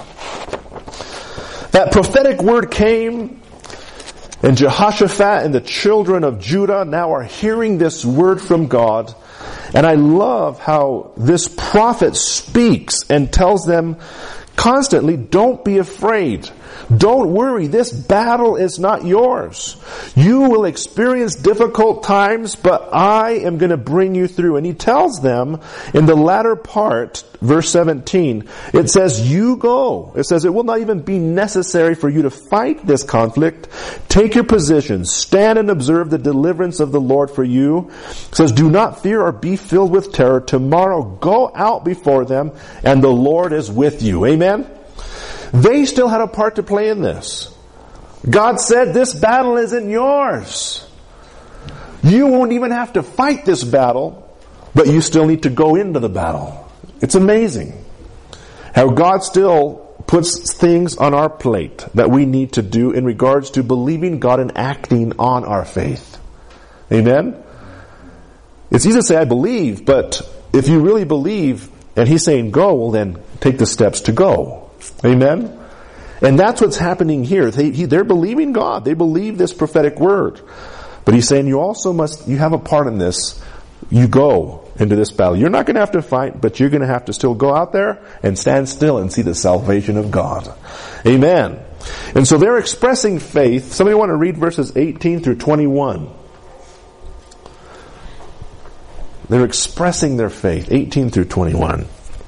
That prophetic word came, and Jehoshaphat and the children of Judah now are hearing this word from God. And I love how this prophet speaks and tells them constantly, don't be afraid. Don't worry, this battle is not yours. You will experience difficult times, but I am going to bring you through. And he tells them in the latter part, verse seventeen, it says, you go. It says, it will not even be necessary for you to fight this conflict. Take your position. Stand and observe the deliverance of the Lord for you. It says, do not fear or be filled with terror. Tomorrow go out before them, and the Lord is with you. Amen? They still had a part to play in this. God said, this battle isn't yours. You won't even have to fight this battle, but you still need to go into the battle. It's amazing how God still puts things on our plate that we need to do in regards to believing God and acting on our faith. Amen? It's easy to say, I believe, but if you really believe, and He's saying go, well then take the steps to go. Amen? And that's what's happening here. They, he, they're believing God. They believe this prophetic word. But He's saying you also must, you have a part in this. You go into this battle. You're not going to have to fight, but you're going to have to still go out there and stand still and see the salvation of God. Amen. And so they're expressing faith. Somebody want to read verses eighteen through twenty-one. They're expressing their faith. eighteen through twenty-one.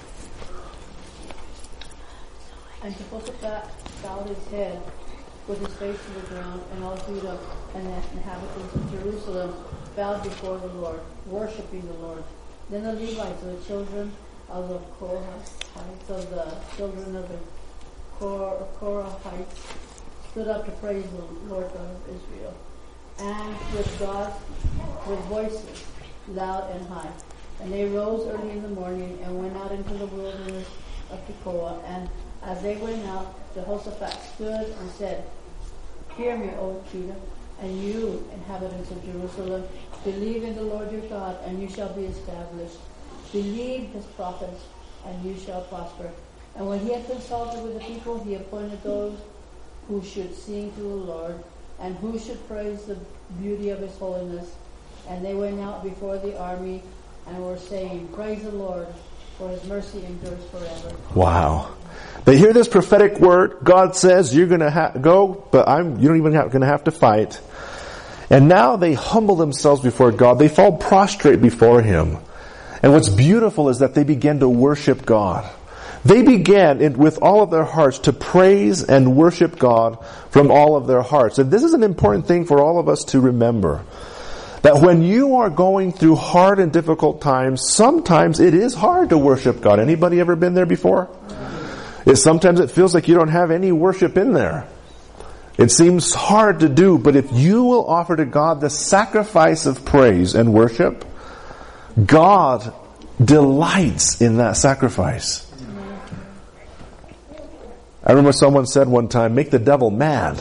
And Jehoshaphat bowed his head with his face to the ground, and all Judah and the inhabitants of Jerusalem bowed before the Lord, worshipping the Lord. Then the Levites, the children of the Korahites, of the children of the Kor- Korahites, stood up to praise the Lord God of Israel, and with God, with voices loud and high. And they rose early in the morning and went out into the wilderness of Tekoa. And as they went out, Jehoshaphat stood and said, hear me, O Judah, and you, inhabitants of Jerusalem, believe in the Lord your God, and you shall be established. Believe His prophets, and you shall prosper. And when he had consulted with the people, he appointed those who should sing to the Lord, and who should praise the beauty of His holiness. And they went out before the army, and were saying, praise the Lord, for His mercy endures forever. Wow. They hear this prophetic word. God says, you're going to ha- go, but I'm, you're not even ha- going to have to fight. And now they humble themselves before God. They fall prostrate before Him. And what's beautiful is that they begin to worship God. They began in, with all of their hearts to praise and worship God from all of their hearts. And this is an important thing for all of us to remember. That when you are going through hard and difficult times, sometimes it is hard to worship God. Anybody ever been there before? It, sometimes it feels like you don't have any worship in there. It seems hard to do, but if you will offer to God the sacrifice of praise and worship, God delights in that sacrifice. I remember someone said one time, make the devil mad.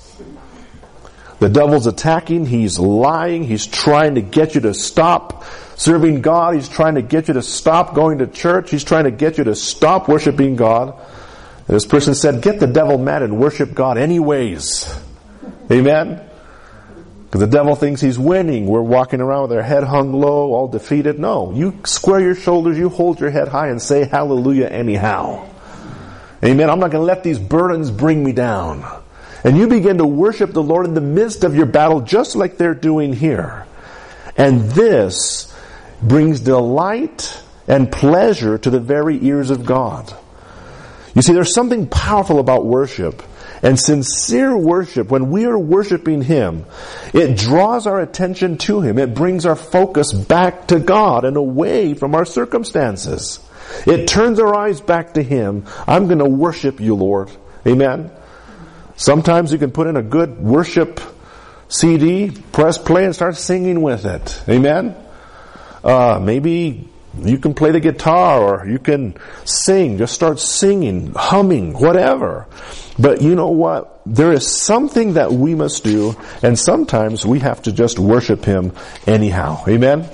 The devil's attacking, he's lying, he's trying to get you to stop serving God, he's trying to get you to stop going to church, he's trying to get you to stop worshiping God. And this person said, get the devil mad and worship God anyways. Amen? Because the devil thinks he's winning. We're walking around with our head hung low, all defeated. No, you square your shoulders, you hold your head high and say hallelujah anyhow. Amen? I'm not going to let these burdens bring me down. And you begin to worship the Lord in the midst of your battle, just like they're doing here. And this brings delight and pleasure to the very ears of God. You see, there's something powerful about worship. And sincere worship, when we are worshiping Him, it draws our attention to Him. It brings our focus back to God and away from our circumstances. It turns our eyes back to Him. I'm going to worship you, Lord. Amen? Sometimes you can put in a good worship C D, press play and start singing with it. Amen? Uh, maybe you can play the guitar or you can sing. Just start singing, humming, whatever. But you know what? There is something that we must do, and sometimes we have to just worship Him anyhow. Amen?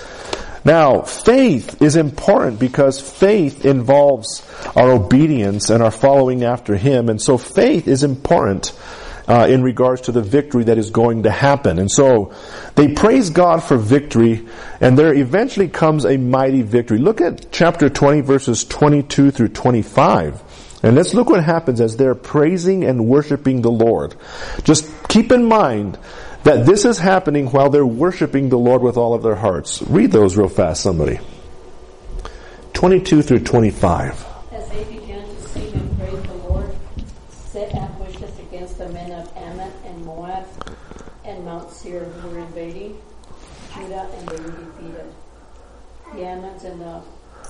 Now, faith is important because faith involves our obedience and our following after Him. And so faith is important uh, in regards to the victory that is going to happen. And so they praise God for victory, and there eventually comes a mighty victory. Look at chapter twenty, verses twenty-two through twenty-five. And let's look what happens as they're praising and worshiping the Lord. Just keep in mind that this is happening while they're worshiping the Lord with all of their hearts. Read those real fast, somebody. twenty-two through twenty-five. As they began to sing and praise the Lord, set ambushes against the men of Ammon and Moab and Mount Seir who were invading Judah, and they were defeated. The Ammons and the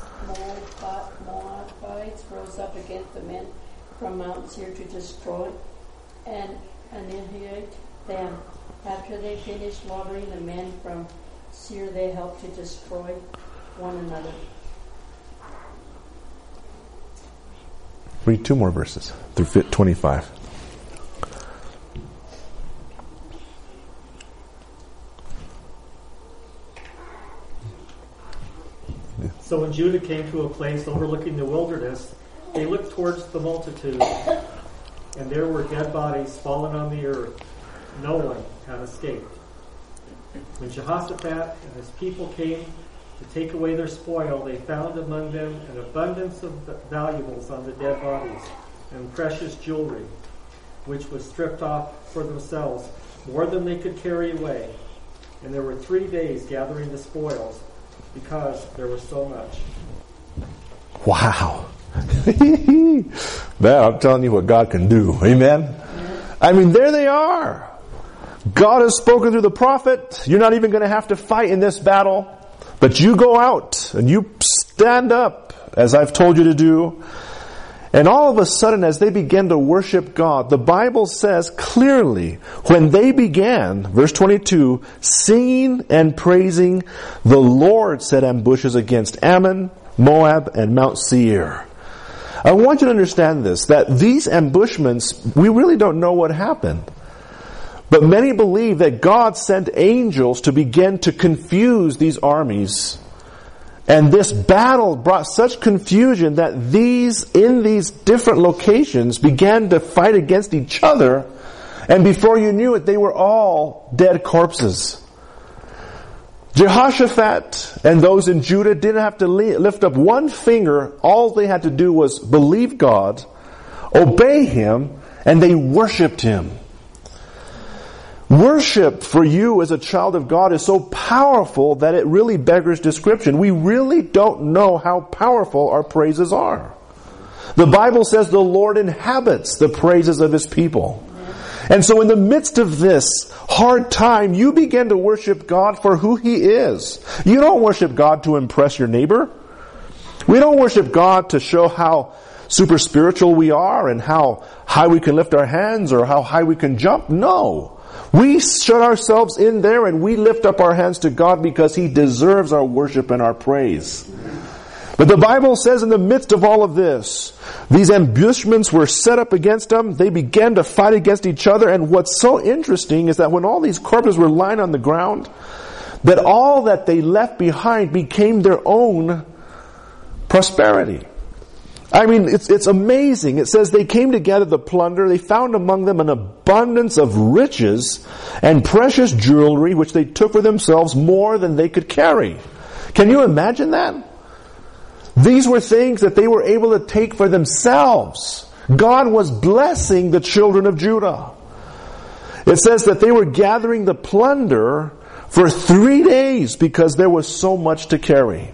Moabites rose up against the men from Mount Seir to destroy and annihilate them. After they finished slaughtering the men from Seir, they helped to destroy one another. Read two more verses through twenty-five. So when Judah came to a place overlooking the wilderness, they looked towards the multitude, and there were dead bodies fallen on the earth. No one had escaped. When Jehoshaphat and his people came to take away their spoil, they found among them an abundance of valuables on the dead bodies and precious jewelry, which was stripped off for themselves, more than they could carry away. And there were three days gathering the spoils, because there was so much. Wow. Man, I'm telling you what God can do. Amen? I mean, there they are. God has spoken through the prophet. You're not even going to have to fight in this battle. But you go out and you stand up, as I've told you to do. And all of a sudden, as they begin to worship God, the Bible says clearly, when they began, verse twenty-two, singing and praising, the Lord set ambushes against Ammon, Moab, and Mount Seir. I want you to understand this, that these ambushments, we really don't know what happened. But many believe that God sent angels to begin to confuse these armies. And this battle brought such confusion that these, in these different locations, began to fight against each other. And before you knew it, they were all dead corpses. Jehoshaphat and those in Judah didn't have to lift up one finger. All they had to do was believe God, obey Him, and they worshipped Him. Worship for you as a child of God is so powerful that it really beggars description. We really don't know how powerful our praises are. The Bible says the Lord inhabits the praises of His people. And so in the midst of this hard time, you begin to worship God for who He is. You don't worship God to impress your neighbor. We don't worship God to show how super spiritual we are and how high we can lift our hands or how high we can jump. No. We shut ourselves in there and we lift up our hands to God because He deserves our worship and our praise. But the Bible says in the midst of all of this, these ambushments were set up against them. They began to fight against each other. And what's so interesting is that when all these corpses were lying on the ground, that all that they left behind became their own prosperity. I mean, it's, it's amazing. It says they came together to plunder. They found among them an abundance of riches and precious jewelry, which they took for themselves more than they could carry. Can you imagine that? These were things that they were able to take for themselves. God was blessing the children of Judah. It says that they were gathering the plunder for three days because there was so much to carry.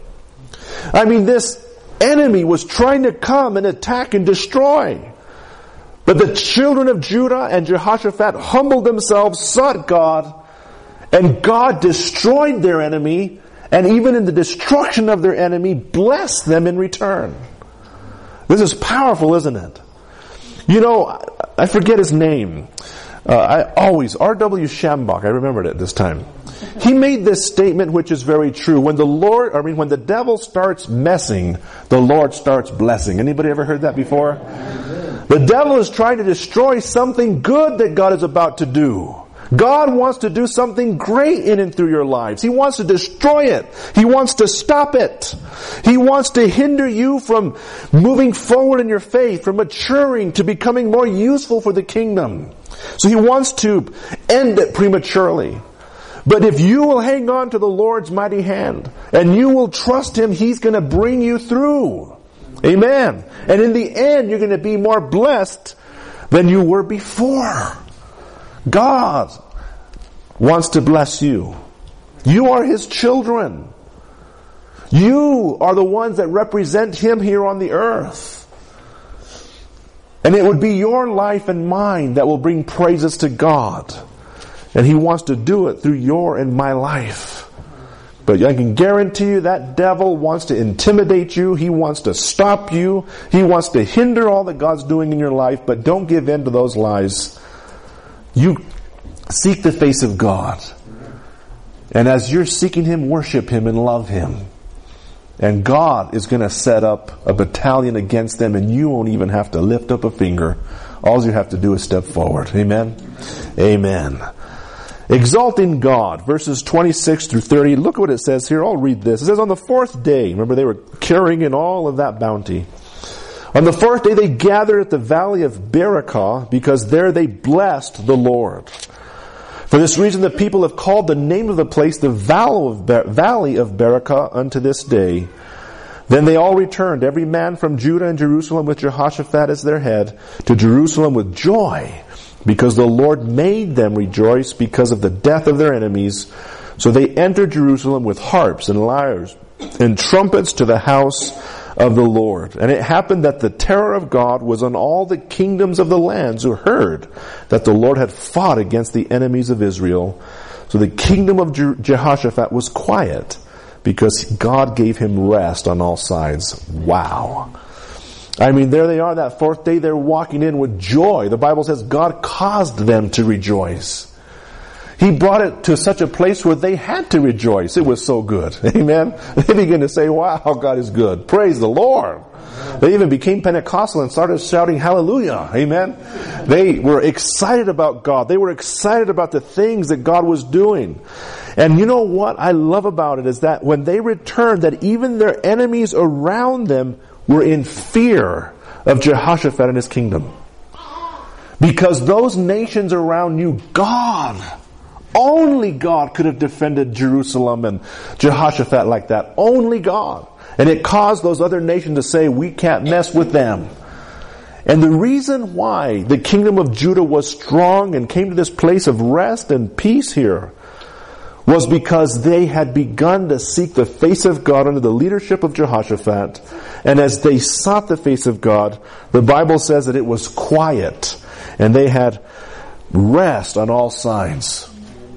I mean, this enemy was trying to come and attack and destroy. But the children of Judah and Jehoshaphat humbled themselves, sought God, and God destroyed their enemy. And even in the destruction of their enemy, bless them in return. This is powerful, isn't it? You know, I forget his name. Uh, I always, R W Shambach, I remembered it this time. He made this statement which is very true. When the Lord, I mean, when the devil starts messing, the Lord starts blessing. Anybody ever heard that before? The devil is trying to destroy something good that God is about to do. God wants to do something great in and through your lives. He wants to destroy it. He wants to stop it. He wants to hinder you from moving forward in your faith, from maturing to becoming more useful for the kingdom. So he wants to end it prematurely. But if you will hang on to the Lord's mighty hand and you will trust Him, He's going to bring you through. Amen. And in the end, you're going to be more blessed than you were before. God wants to bless you. You are His children. You are the ones that represent Him here on the earth. And it would be your life and mine that will bring praises to God. And He wants to do it through your and my life. But I can guarantee you that devil wants to intimidate you. He wants to stop you. He wants to hinder all that God's doing in your life. But don't give in to those lies. You seek the face of God. And as you're seeking Him, worship Him and love Him. And God is going to set up a battalion against them and you won't even have to lift up a finger. All you have to do is step forward. Amen? Amen. Exalting God, verses twenty-six through thirty. Look what it says here. I'll read this. It says, on the fourth day, remember they were carrying in all of that bounty. On the fourth day they gathered at the valley of Berakah, because there they blessed the Lord. For this reason the people have called the name of the place the Valley of Berakah unto this day. Then they all returned, every man from Judah and Jerusalem with Jehoshaphat as their head, to Jerusalem with joy, because the Lord made them rejoice because of the death of their enemies. So they entered Jerusalem with harps and lyres and trumpets to the house of the Lord. And it happened that the terror of God was on all the kingdoms of the lands who heard that the Lord had fought against the enemies of Israel. So the kingdom of Je- Jehoshaphat was quiet, because God gave him rest on all sides. Wow. I mean, there they are that fourth day, they're walking in with joy. The Bible says God caused them to rejoice. He brought it to such a place where they had to rejoice. It was so good. Amen. They began to say, wow, God is good. Praise the Lord. They even became Pentecostal and started shouting hallelujah. Amen. They were excited about God. They were excited about the things that God was doing. And you know what I love about it is that when they returned, that even their enemies around them were in fear of Jehoshaphat and his kingdom. Because those nations around knew God. Only God could have defended Jerusalem and Jehoshaphat like that. Only God. And it caused those other nations to say, we can't mess with them. And the reason why the kingdom of Judah was strong and came to this place of rest and peace here was because they had begun to seek the face of God under the leadership of Jehoshaphat. And as they sought the face of God, the Bible says that it was quiet and they had rest on all sides.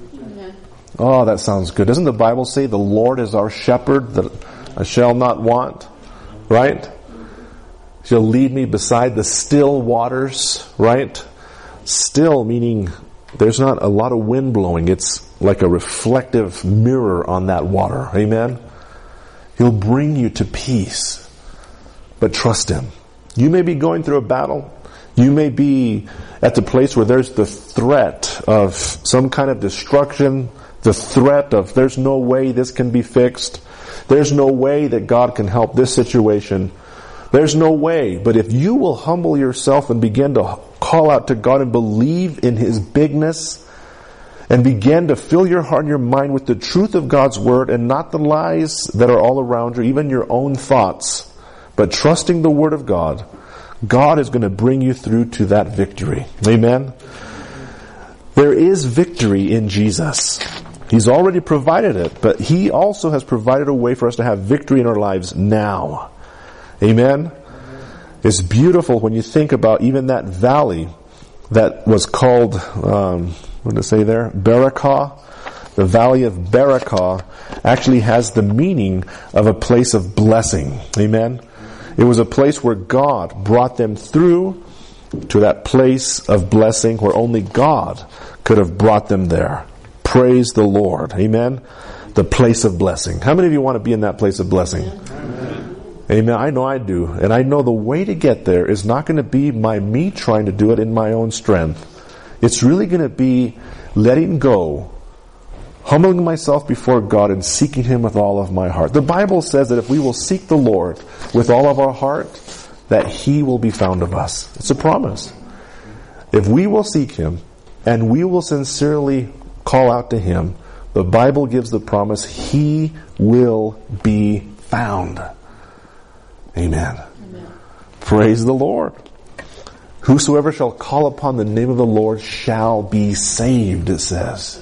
Oh, that sounds good. Doesn't the Bible say the Lord is our shepherd, that I shall not want? Right? She'll lead me beside the still waters, right? Still meaning there's not a lot of wind blowing. It's like a reflective mirror on that water. Amen? He'll bring you to peace. But trust Him. You may be going through a battle. You may be at the place where there's the threat of some kind of destruction, the threat of there's no way this can be fixed. There's no way that God can help this situation. There's no way. But if you will humble yourself and begin to call out to God and believe in His bigness and begin to fill your heart and your mind with the truth of God's Word and not the lies that are all around you, even your own thoughts, but trusting the Word of God, God is going to bring you through to that victory. Amen? There is victory in Jesus. He's already provided it, but He also has provided a way for us to have victory in our lives now. Amen? It's beautiful when you think about even that valley that was called, um, what did it say there? Berakah. The valley of Berakah actually has the meaning of a place of blessing. Amen? It was a place where God brought them through to that place of blessing where only God could have brought them there. Praise the Lord. Amen? The place of blessing. How many of you want to be in that place of blessing? Amen. Amen. I know I do. And I know the way to get there is not going to be my me trying to do it in my own strength. It's really going to be letting go, humbling myself before God and seeking Him with all of my heart. The Bible says that if we will seek the Lord with all of our heart, that He will be found of us. It's a promise. If we will seek Him and we will sincerely call out to Him, the Bible gives the promise He will be found. Amen. Amen. Praise the Lord. Whosoever shall call upon the name of the Lord shall be saved, it says.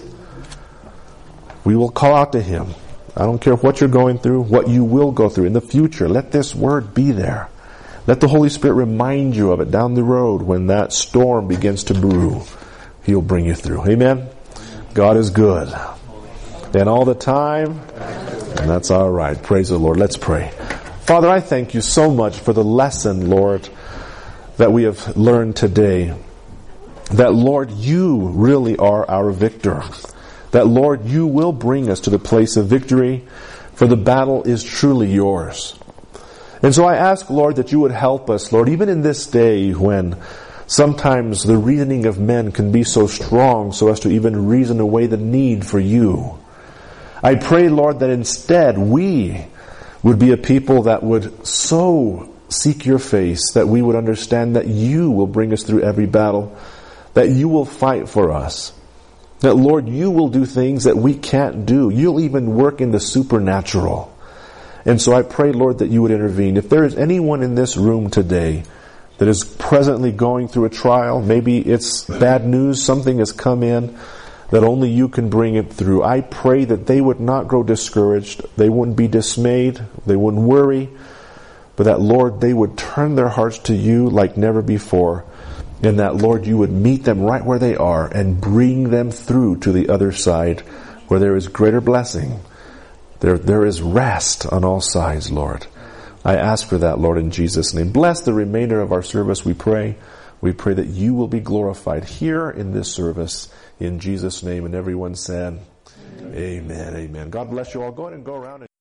We will call out to Him. I don't care what you're going through, what you will go through in the future. Let this word be there. Let the Holy Spirit remind you of it down the road when that storm begins to brew. He'll bring you through. Amen? God is good. And all the time, and that's all right. Praise the Lord. Let's pray. Father, I thank You so much for the lesson, Lord, that we have learned today. That, Lord, You really are our victor. That, Lord, You will bring us to the place of victory, for the battle is truly Yours. And so I ask, Lord, that You would help us, Lord, even in this day when sometimes the reasoning of men can be so strong so as to even reason away the need for You. I pray, Lord, that instead we would be a people that would so seek Your face that we would understand that You will bring us through every battle, that You will fight for us, that, Lord, You will do things that we can't do. You'll even work in the supernatural. And so I pray, Lord, that You would intervene. If there is anyone in this room today that is presently going through a trial, maybe it's bad news, something has come in that only You can bring it through, I pray that they would not grow discouraged, they wouldn't be dismayed, they wouldn't worry, but that, Lord, they would turn their hearts to You like never before, and that, Lord, You would meet them right where they are and bring them through to the other side where there is greater blessing. There, there is rest on all sides, Lord. I ask for that, Lord, in Jesus' name. Bless the remainder of our service, we pray. We pray that You will be glorified here in this service, in Jesus' name. And everyone said, Amen, amen. amen. God bless you all. Go ahead and go around and